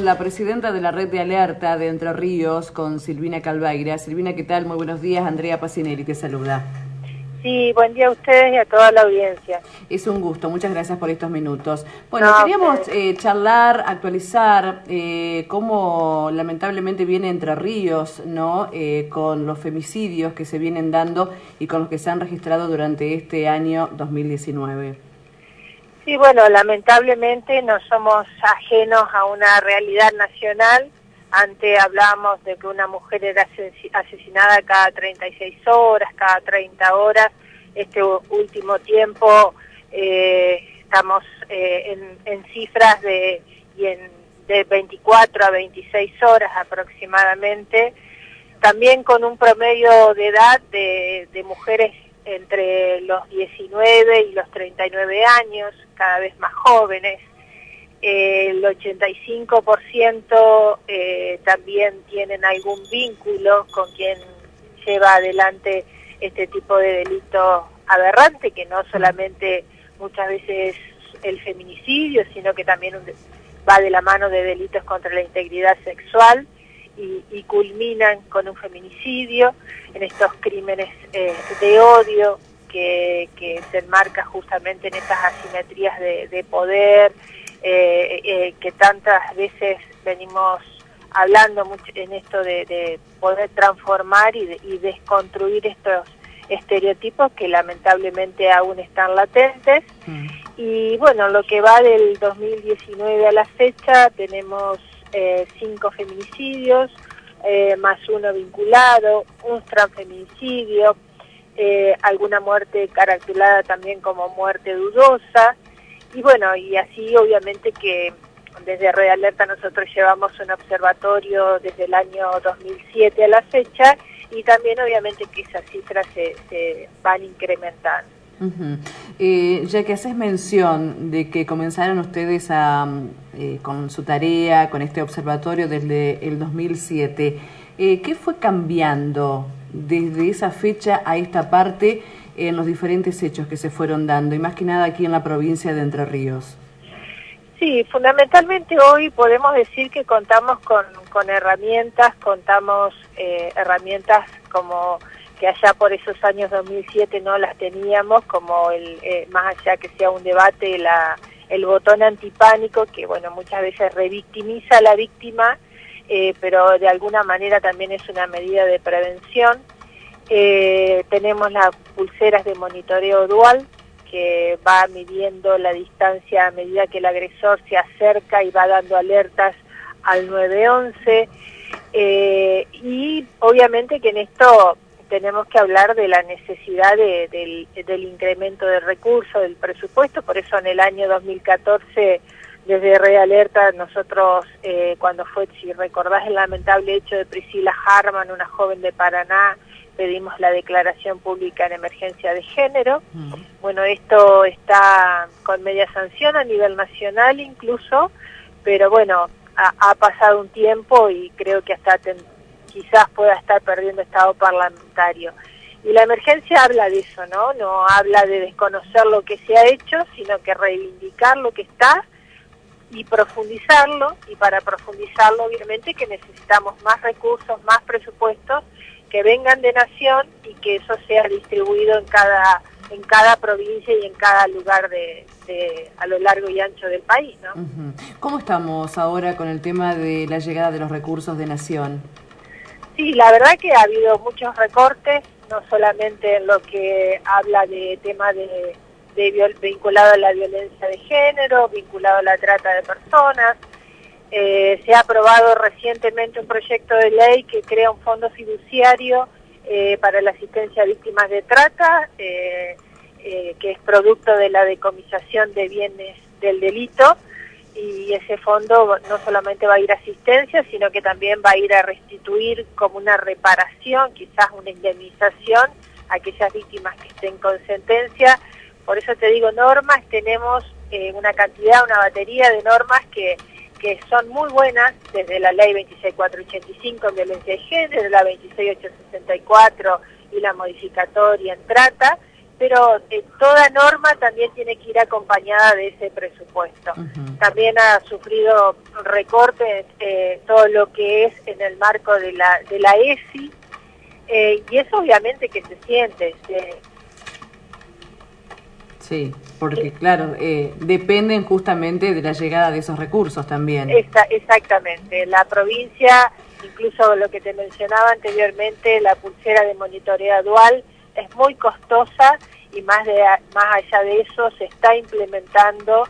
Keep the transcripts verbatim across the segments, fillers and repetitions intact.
La presidenta de la Red de Alerta de Entre Ríos con Silvina Calvaira. Silvina, ¿qué tal? Muy buenos días. Andrea Pacinelli te saluda. Sí, buen día a ustedes y a toda la audiencia. Es un gusto, muchas gracias por estos minutos. Bueno, No, queríamos eh, charlar, actualizar eh, cómo lamentablemente viene Entre Ríos, ¿no? Eh, con los femicidios que se vienen dando y con los que se han registrado durante este año dos mil diecinueve. Sí, bueno, lamentablemente no somos ajenos a una realidad nacional. Antes hablábamos de que una mujer era asesinada cada treinta y seis horas, cada treinta horas. Este último tiempo eh, estamos eh, en, en cifras de, y en, de veinticuatro a veintiséis horas aproximadamente. También con un promedio de edad de, de mujeres entre los diecinueve y los treinta y nueve años, cada vez más jóvenes. Eh, el ochenta y cinco por ciento eh, también tienen algún vínculo con quien lleva adelante este tipo de delito aberrante, que no solamente muchas veces el feminicidio, sino que también un, va de la mano de delitos contra la integridad sexual y, y culminan con un feminicidio, en estos crímenes eh, de odio que, que se enmarca justamente en estas asimetrías de, de poder, eh, eh, que tantas veces venimos hablando mucho en esto de, de poder transformar y, de, y desconstruir estos estereotipos que lamentablemente aún están latentes. Mm. Y bueno, lo que va del dos mil diecinueve a la fecha tenemos eh, cinco feminicidios, eh, más uno vinculado, un transfeminicidio, eh, alguna muerte caracterizada también como muerte dudosa. Y bueno, y así obviamente que desde Red Alerta nosotros llevamos un observatorio desde el año dos mil siete a la fecha, y también obviamente que esas cifras se, se van incrementando. Uh-huh. eh, ya que haces mención de que comenzaron ustedes a, eh, con su tarea, con este observatorio desde el dos mil siete, eh, ¿qué fue cambiando desde esa fecha a esta parte en los diferentes hechos que se fueron dando, y más que nada aquí en la provincia de Entre Ríos? Sí, fundamentalmente hoy podemos decir que contamos con, con herramientas, contamos eh, herramientas como que allá por esos años dos mil siete no las teníamos, como el eh, más allá que sea un debate, la, el botón antipánico, que bueno, muchas veces revictimiza a la víctima, eh, pero de alguna manera también es una medida de prevención. Eh, tenemos las pulseras de monitoreo dual, que va midiendo la distancia a medida que el agresor se acerca y va dando alertas al nueve once, eh, y obviamente que en esto tenemos que hablar de la necesidad de, de, del incremento del recurso, del presupuesto. Por eso en el año dos mil catorce, desde Red Alerta, nosotros, eh, cuando fue, si recordás el lamentable hecho de Priscila Harman, una joven de Paraná, pedimos la declaración pública en emergencia de género. Mm. Bueno, esto está con media sanción a nivel nacional incluso, pero bueno, ha, ha pasado un tiempo y creo que hasta ten, quizás pueda estar perdiendo estado parlamentario. Y la emergencia habla de eso, ¿no? No habla de desconocer lo que se ha hecho, sino que reivindicar lo que está y profundizarlo, y para profundizarlo obviamente que necesitamos más recursos, más presupuestos, que vengan de nación y que eso sea distribuido en cada en cada provincia y en cada lugar de, de a lo largo y ancho del país, ¿no? Uh-huh. ¿Cómo estamos ahora con el tema de la llegada de los recursos de nación? Sí, la verdad que ha habido muchos recortes, no solamente en lo que habla de tema de, de viol, vinculado a la violencia de género, vinculado a la trata de personas. Eh, se ha aprobado recientemente un proyecto de ley que crea un fondo fiduciario eh, para la asistencia a víctimas de trata, eh, eh, que es producto de la decomisación de bienes del delito, y ese fondo no solamente va a ir a asistencia, sino que también va a ir a restituir como una reparación, quizás una indemnización a aquellas víctimas que estén con sentencia. Por eso te digo, normas, tenemos eh, una cantidad, una batería de normas que que son muy buenas, desde la ley veintiséis mil cuatrocientos ochenta y cinco en violencia de género, la veintiséis mil ochocientos sesenta y cuatro y la modificatoria en trata, pero eh, toda norma también tiene que ir acompañada de ese presupuesto. Uh-huh. También ha sufrido recortes eh, todo lo que es en el marco de la de la E S I, eh, y eso obviamente que se siente. Se... Sí, porque claro, eh, dependen justamente de la llegada de esos recursos también. Esta, exactamente, la provincia, incluso lo que te mencionaba anteriormente, la pulsera de monitoreo dual, es muy costosa y más de más allá de eso se está implementando,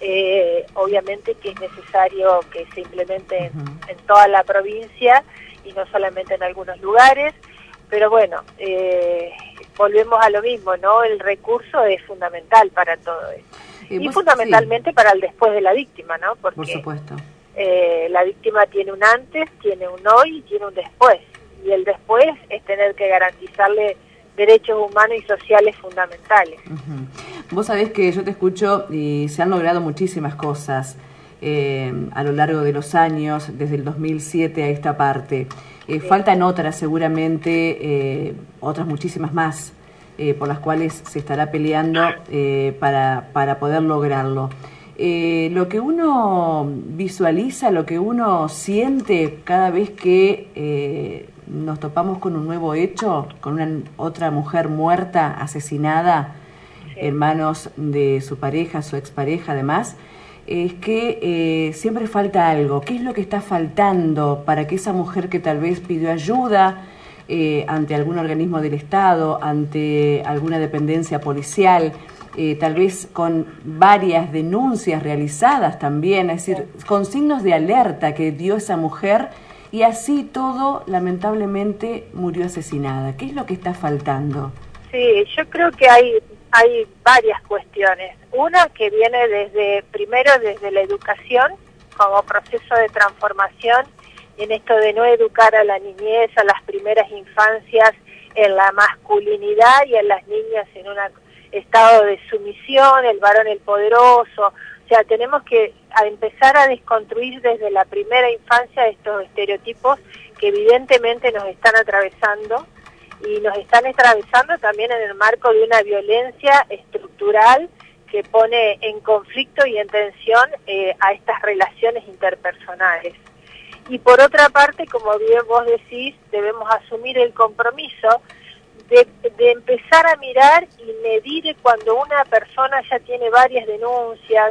eh, obviamente que es necesario que se implemente uh-huh. en, en toda la provincia y no solamente en algunos lugares, pero bueno, eh, volvemos a lo mismo, ¿no? El recurso es fundamental para todo esto. Y, y vos, fundamentalmente sí. para el después de la víctima, ¿no? Porque por supuesto. Eh, la víctima tiene un antes, tiene un hoy y tiene un después. Y el después es tener que garantizarle derechos humanos y sociales fundamentales. Uh-huh. Vos sabés que yo te escucho y se han logrado muchísimas cosas eh, a lo largo de los años, desde el dos mil siete a esta parte. Eh, sí. Faltan otras seguramente, eh, otras muchísimas más, eh, por las cuales se estará peleando eh, para, para poder lograrlo. Eh, lo que uno visualiza, lo que uno siente cada vez que eh, nos topamos con un nuevo hecho, con una otra mujer muerta, asesinada, sí. en manos de su pareja, su expareja además, es que eh, siempre falta algo. ¿Qué es lo que está faltando para que esa mujer que tal vez pidió ayuda eh, ante algún organismo del Estado, ante alguna dependencia policial, Eh, tal vez con varias denuncias realizadas también, es decir, con signos de alerta que dio esa mujer y así todo, lamentablemente, murió asesinada? ¿Qué es lo que está faltando? Sí, yo creo que hay, hay varias cuestiones. Una que viene desde, primero desde la educación, como proceso de transformación, en esto de no educar a la niñez, a las primeras infancias, en la masculinidad y a las niñas en una estado de sumisión, el varón el poderoso. O sea, tenemos que a empezar a desconstruir desde la primera infancia estos estereotipos que evidentemente nos están atravesando y nos están atravesando también en el marco de una violencia estructural que pone en conflicto y en tensión eh, a estas relaciones interpersonales. Y por otra parte, como bien vos decís, debemos asumir el compromiso De, de empezar a mirar y medir cuando una persona ya tiene varias denuncias,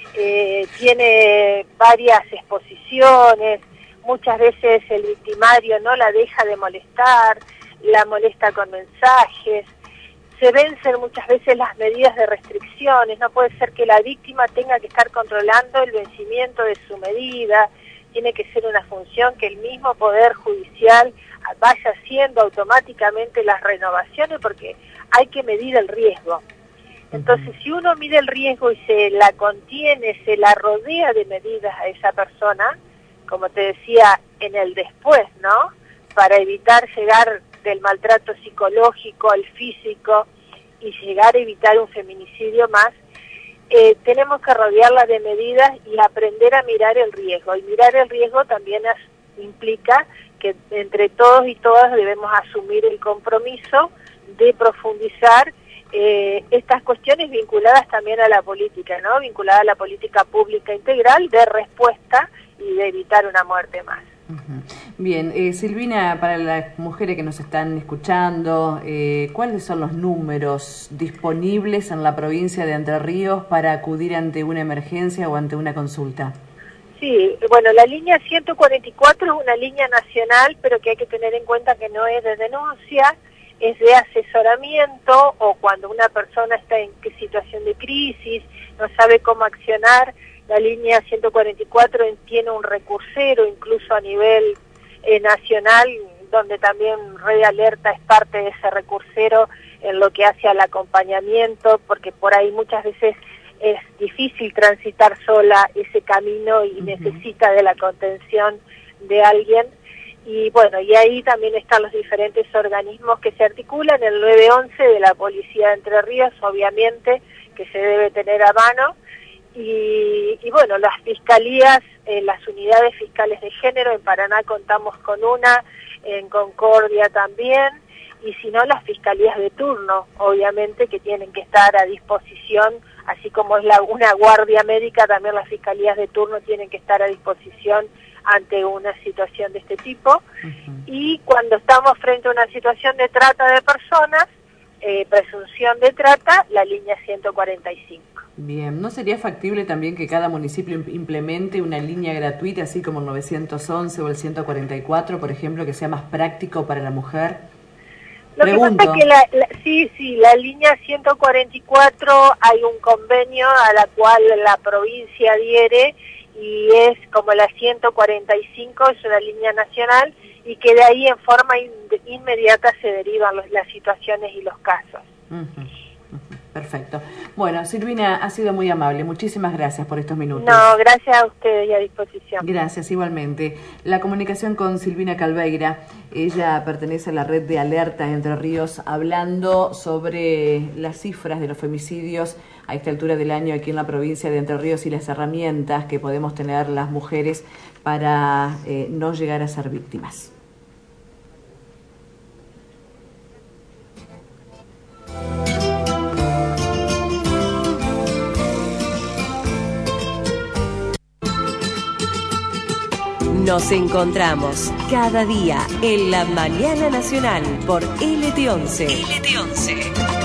eh, tiene varias exposiciones, muchas veces el victimario no la deja de molestar, la molesta con mensajes, se vencen muchas veces las medidas de restricciones, no puede ser que la víctima tenga que estar controlando el vencimiento de su medida, tiene que ser una función que el mismo Poder Judicial vaya haciendo automáticamente las renovaciones porque hay que medir el riesgo. Entonces, si uno mide el riesgo y se la contiene, se la rodea de medidas a esa persona, como te decía, en el después, ¿no? Para evitar llegar del maltrato psicológico al físico y llegar a evitar un feminicidio más, eh, tenemos que rodearla de medidas y aprender a mirar el riesgo. Y mirar el riesgo también es, implica que entre todos y todas debemos asumir el compromiso de profundizar eh, estas cuestiones vinculadas también a la política, ¿no? Vinculadas a la política pública integral de respuesta y de evitar una muerte más. Uh-huh. Bien, eh, Silvina, para las mujeres que nos están escuchando, eh, ¿cuáles son los números disponibles en la provincia de Entre Ríos para acudir ante una emergencia o ante una consulta? Sí, bueno, la línea ciento cuarenta y cuatro es una línea nacional, pero que hay que tener en cuenta que no es de denuncia, es de asesoramiento o cuando una persona está en situación de crisis, no sabe cómo accionar. La línea ciento cuarenta y cuatro tiene un recursero, incluso a nivel eh, nacional, donde también Red Alerta es parte de ese recursero en lo que hace al acompañamiento, porque por ahí muchas veces es difícil transitar sola ese camino y uh-huh. necesita de la contención de alguien. Y bueno, y ahí también están los diferentes organismos que se articulan, el nueve once de la Policía de Entre Ríos, obviamente, que se debe tener a mano, y, y bueno, las fiscalías, eh, las unidades fiscales de género, en Paraná contamos con una, en Concordia también, y si no las fiscalías de turno, obviamente, que tienen que estar a disposición, así como es la, una guardia médica, también las fiscalías de turno tienen que estar a disposición ante una situación de este tipo. Uh-huh. Y cuando estamos frente a una situación de trata de personas, eh, presunción de trata, la línea ciento cuarenta y cinco. Bien, ¿no sería factible también que cada municipio implemente una línea gratuita, así como el nueve once o el ciento cuarenta y cuatro, por ejemplo, que sea más práctico para la mujer? Lo Pregunto. que pasa es que la, la, sí, sí, la línea ciento cuarenta y cuatro hay un convenio a la cual la provincia adhiere y es como la ciento cuarenta y cinco, es una línea nacional y que de ahí en forma in, inmediata se derivan los, las situaciones y los casos. Uh-huh. Perfecto. Bueno, Silvina, ha sido muy amable. Muchísimas gracias por estos minutos. No, gracias a ustedes y a disposición. Gracias, igualmente. La comunicación con Silvina Calveira, ella pertenece a la red de Alerta Entre Ríos, hablando sobre las cifras de los femicidios a esta altura del año aquí en la provincia de Entre Ríos y las herramientas que podemos tener las mujeres para eh, no llegar a ser víctimas. Nos encontramos cada día en la Mañana Nacional por L T once. L T once.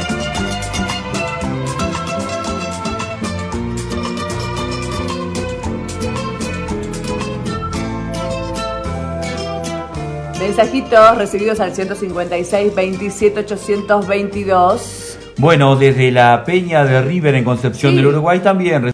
Mensajitos recibidos al ciento cincuenta y seis, veintisiete, ochocientos veintidós. Bueno, desde la Peña de River en Concepción sí. del Uruguay también